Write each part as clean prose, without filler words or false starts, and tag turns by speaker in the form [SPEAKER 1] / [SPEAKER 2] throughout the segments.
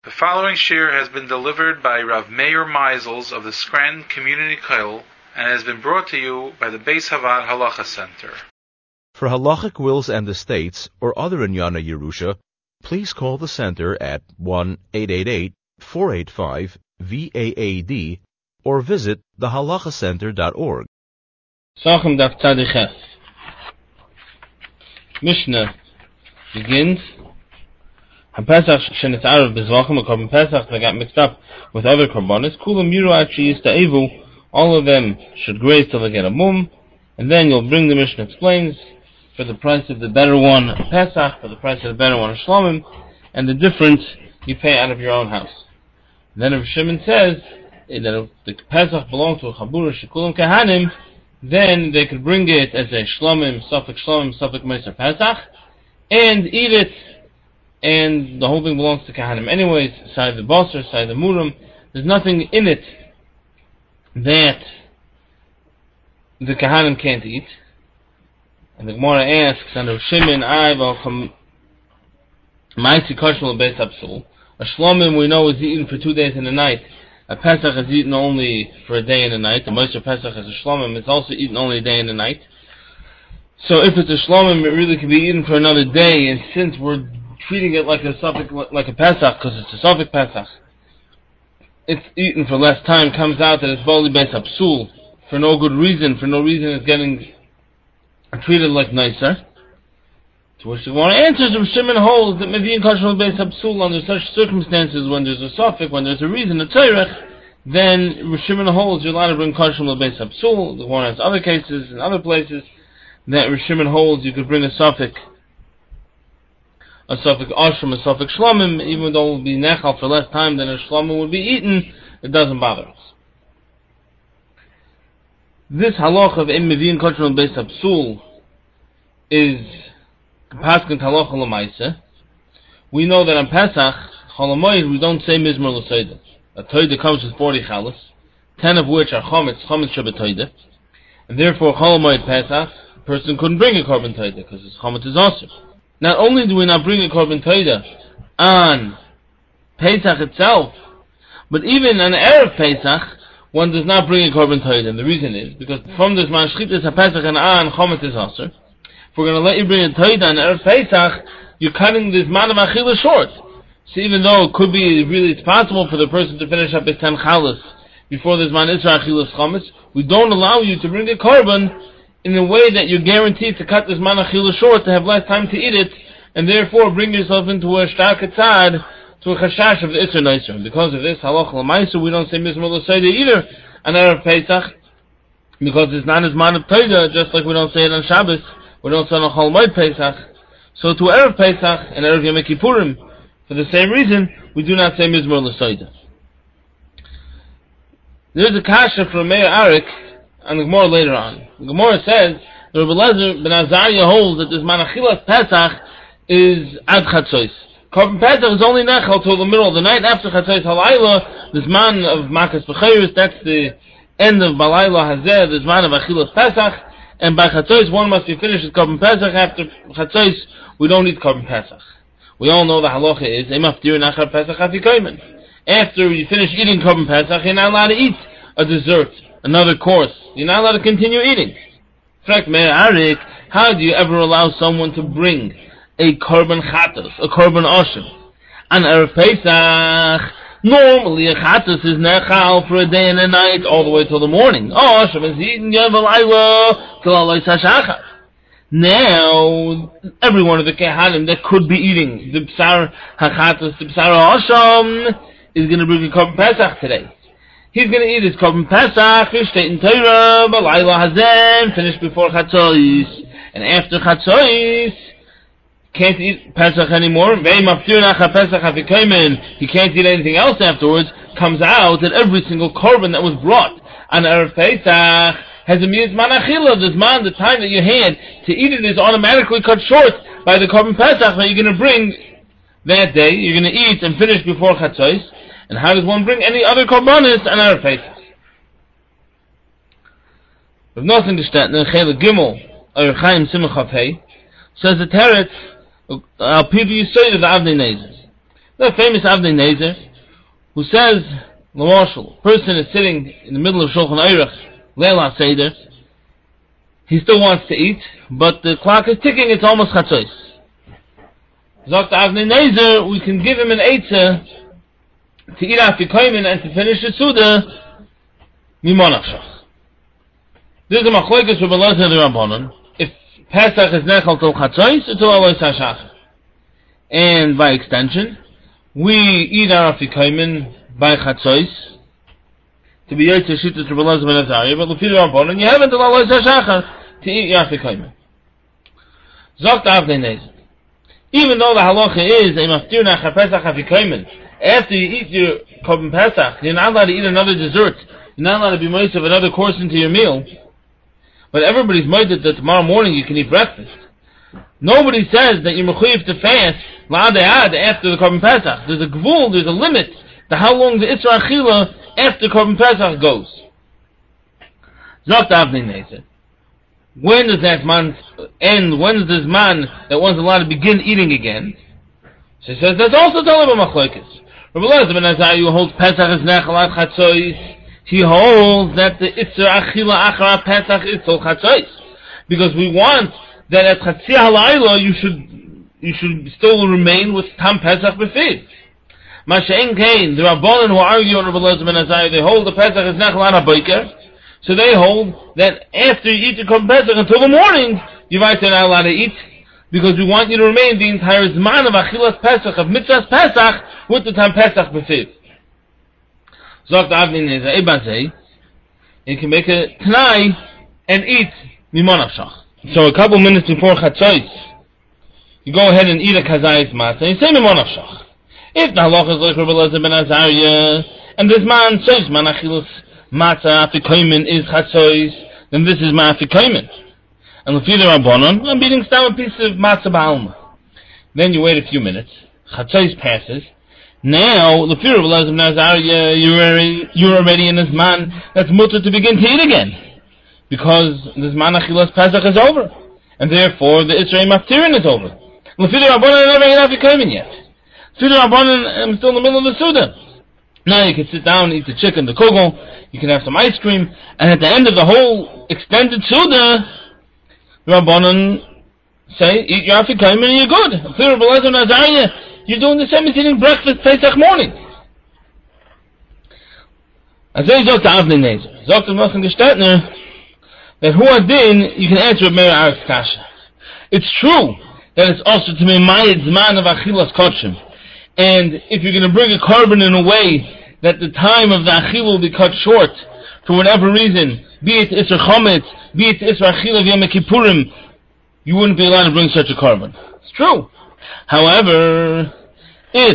[SPEAKER 1] The following shir has been delivered by Rav Meir Meisels of the Scranton Community Kollel and has been brought to you by the Beis Havad Halacha Center.
[SPEAKER 2] For halachic wills and estates or other Inyana Yerusha, please call the center at 1-888-485-VAAD or visit thehalachacenter.org.
[SPEAKER 3] Sachem Daf Tzadiches. Mishnah begins. HaPesach shenis Arav bezvachim, a korban Pesach that got mixed up with other korbanos. Kulam yiru actually is Evu. All of them should graze till they get a mum, and then you'll bring the Mishnah explains for the price of the better one a Pesach, for the price of the better one a Shlomim, and the difference you pay out of your own house. Then if Shimon says that if the Pesach belonged to a Chabura Shekulim Kahanim, then they could bring it as a Shlomim, Suffolk Meiser Pesach, and eat it, and the whole thing belongs to Kahanim. Anyways, side the Basar, side the Murim, there's nothing in it that the Kahanim can't eat. And the Gemara asks, under Shimon, Ma'isi Kashmel Beis Absul. A Shlomim we know is eaten for 2 days and a night. A Pesach is eaten only for a day and a night. The Meiser Pesach as a Shlomim is also eaten only a day and a night. So if it's a Shlomim, it really could be eaten for another day, and since we're treating it like a Pesach, because it's a Suffolk Pesach, it's eaten for less time, comes out that it's Bali Beis Absul, for no good reason, it's getting treated like nicer. To which the Gemara answers, Rav Shimon holds that Mevi'in Kashmel Beis Absul, under such circumstances, when there's a Suffolk, when there's a reason, a Tzorech, then Rav Shimon holds you're allowed to bring Kashmel Beis Absul. The Gemara has other cases in other places that Rav Shimon holds you could bring a Suffolk Ashram, a Suffolk Shlomim, even though it will be Nechal for less time than a Shlomim would be eaten, it doesn't bother us. This halach of Em Mevi'in Kashmel Beis Absul is Paskin Halacha L'Maisa. We know that on Pesach, Cholamoid, we don't say Mizmor L'Soida. A Toida comes with 40 chalas, 10 of which are Chometz Shabbat Toida, and therefore Cholamoid Pesach, a person couldn't bring a korban Toida because his Chometz is also. Not only do we not bring a korban Toida on Pesach itself, but even on Erev Pesach, one does not bring a korban Toida. And the reason is because from this man Shchitas HaPesach and on Chometz is also. If we're going to let you bring a Toida on Erev Pesach, you're cutting this man of Achila short. So even though it could be really it's possible for the person to finish up his 10 chalas before this man Isra Achilas Chometz, we don't allow you to bring a korban in a way that you're guaranteed to cut this man Achila short, to have less time to eat it, and therefore bring yourself into a stark tzad, to a chashash of the Isra Neisra. And because of this, halach l'maisa, we don't say Mizmor L'Soida either on Erev Pesach, because it's not as man of Toida, just like we don't say it on Shabbos, we don't say it on Chol Moed Pesach. So to Erev Pesach and Erev Yom Kippurim, for the same reason, we do not say Mizmor L'Soida. There's a kasha from Meir Arik and the Gemara later on. The Gemara says that Rabbi Elazar ben Azariah holds that this Manachilas Pesach is Ad Chatzos. Korban Pesach is only Nechal till the middle of the night. After Chatzos Halayla, this man of Makas B'chayris, that's the end of Balayla Hazeh, this man of Achilas Pesach, and by Chatzos one must be finished with Korban Pesach. After Chatzos we don't need Korban Pesach. We all know the halacha is Emaftir Nachar Pesach Afikoymen. After you finish eating Korban Pesach, you're not allowed to eat a dessert, another course. You're not allowed to continue eating. Frek Meir Arik, how do you ever allow someone to bring a korban chatas, a korban oshim, on Erev Pesach? Normally a chatas is nechal for a day and a night, all the way till the morning. Oshim is eaten yevalayla till alay sashachar. Now, every one of the kehanim that could be eating the b'sar hachatas, the b'sar oshim, is going to bring a korban Pesach today. He's going to eat his korban Pesach, state in Torah, Balayla Hazem, finish before Chatzos. And after Chatzos, can't eat Pesach anymore. He can't eat anything else afterwards. Comes out that every single korban that was brought on Erev Pesach has a miyaz manachila. This man, the time that you had to eat it is automatically cut short by the korban Pesach that you're going to bring that day. You're going to eat and finish before Chatzos. And how does one bring any other korbanos on Erev Pesach? Rav Nosson Geshtetner, Chela Gimel, or Chaim Simcha Pei, says the Teretz, Al Pivi Yisoid of the Avnei Nezer. The famous Avnei Nezer, who says, the marshal, person is sitting in the middle of Shulchan Aruch, Leil HaSeder, he still wants to eat, but the clock is ticking, it's almost Chatzos. Zogt Avnei Nezer, we can give him an eitzah to eat afikoymen and to finish the Suda, Mimonachshach. This is a machlokes for Belazar the Rabbanon. If Pesach is nechal till Chatzos, or till Alois HaShachar. And by extension, we eat our afikoymen by Chatzos, to be Yotze Shittas for Belazar ben Azariah, but Lefi the Rabbanon, you have until Alois HaShachar to eat your afikoymen. Zogt Avnei Nezer. Even though the halacha is a maftir nachar Pesach afikoymen, after you eat your korban Pesach, you're not allowed to eat another dessert. You're not allowed to be moist of another course into your meal. But everybody's minded that tomorrow morning you can eat breakfast. Nobody says that you're mechuyev to fast la'adayad after the korban Pesach. There's a gvul, there's a limit to how long the Isra Achila after korban Pesach goes. Zogt Avnei Nezer. When does that man end? When is this man that one's allowed to begin eating again? So he says that's also telling him machlokes. Rabbi Elazar ben Azariah holds Pesach is nechalat Chatzos. He holds that the Isser Achila Achara Pesach is till Chatzos, because we want that at Chatzia Halayla you should still remain with Tam Pesach B'fiv. Masha'en Kain, the Rabbanan who argue on Rabbi Elazar ben Azariah, they hold the Pesach is nechalat HaBoker. So they hold that after you eat the korban Pesach until the morning, you're not allowed to eat, because we want you to remain the entire Zman of Achilas Pesach, of Mitzvahs Pesach, with the time Pesach B'fiv. Zogt Avnei Nezer, Ebazei, you can make a Tanai and eat Mimonachshach. So a couple minutes before Chatzos, you go ahead and eat a Kazayis Matzah, and you say Mimonachshach. If the halacha is like Rabbi Elazar ben Azariah, and this man says, Man Achilas Matzah afikoymen is Chatzos, then this is my afikoymen. And Lefi the Rabbanon, I'm eating down a piece of matzah ba'alma. Then you wait a few minutes, Chatzos passes. Now, Lefi Rabbi Elazar ben Azariah, you're already in this man that's mutter to begin to eat again, because this man achilas Pesach is over, and therefore the Israel Maftirin is over. Lefi the Rabbanon, I never ate afikoymen yet. Lefi the Rabbanon, I'm still in the middle of the Suda. Now you can sit down and eat the chicken, the kugel, you can have some ice cream, and at the end of the whole extended Suda, the Rabbanon say, eat your afikoymen and you're good. Rabbi Elazar ben Azariah, you're doing the same as eating breakfast Pesach morning. Azay Zogt Avnei Nezer. Zogt Nosson Gestetner, that hu adin, you can answer Meir Arik's kasha. It's true that it's also to be mayed zman of achilas kodshim. And if you're going to bring a korban in a way that the time of the achila will be cut short, for whatever reason, be it Isra Chometz, be it Isra Achila Yom Kippurim, you wouldn't be allowed to bring such a korban. It's true. However, if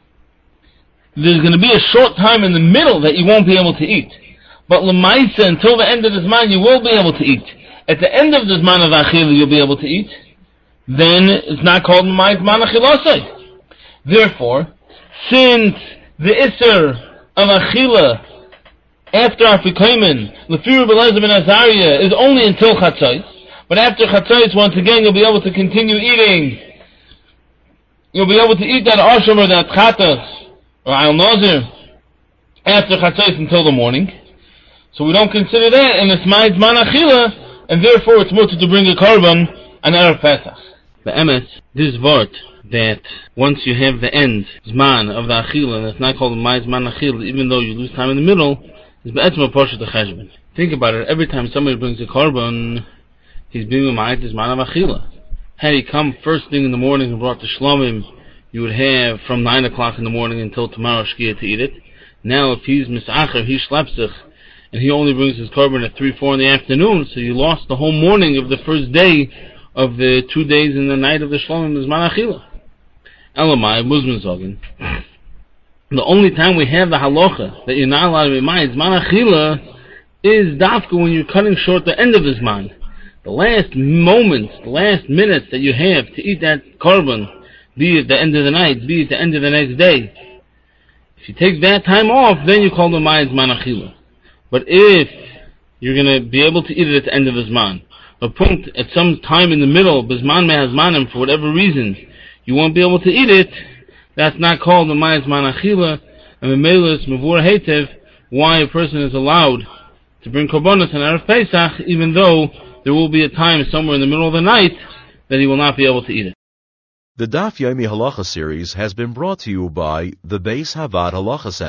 [SPEAKER 3] there's going to be a short time in the middle that you won't be able to eat, but Lemaisa, until the end of the Zman, you will be able to eat. At the end of the Zman of Achila, you'll be able to eat. Then it's not called Lemais Zman Achilasai. Therefore, since the Isser of Achila after afikoymen, Lefi Rabbi Elazar ben Azariah, is only until Chatzos, but after Chatzos, once again, you'll be able to continue eating. You'll be able to eat that Asham or that Chatas, or Al Nazir, after Chatzos until the morning. So we don't consider that in the Smaid Zman Achila, and therefore it's mutter to bring a korban on Erev Pesach. The emes, this word, that once you have the end, Zman of the Achila, and it's not called Smaid Zman Achila, even though you lose time in the middle, is be'etzma Poshet HaCheshbon. Think about it, every time somebody brings a korban, he's being Ma'ayit Zman of Achila. Had he come first thing in the morning and brought the Shlomim, you would have from 9 o'clock in the morning until tomorrow Shkia to eat it. Now if he's Misacher, he's Shlepsich, and he only brings his korban at 3-4 in the afternoon, so you lost the whole morning of the first day of the 2 days in the night of the Shlomim Zman Achila. Elamai, Muslim Zogin. The only time we have the halacha that you're not allowed to be ma'id Zman Achila is dafka when you're cutting short the end of the Zman. The last moments, the last minutes that you have to eat that korban, be it the end of the night, be it the end of the next day. If you take that time off, then you call the ma'id Zman Achila. But if you're going to be able to eat it at the end of the Zman, a punkt at some time in the middle, Bizman Mehazmanim, for whatever reason, you won't be able to eat it, That's not called the Mayas Manachila, and the Melis Mavur Hetev, why a person is allowed to bring Korbanos on Erev Pesach, even though there will be a time somewhere in the middle of the night that he will not be able to eat it.
[SPEAKER 2] The Daf Yomi Halacha series has been brought to you by the Beis Havad Halacha Center.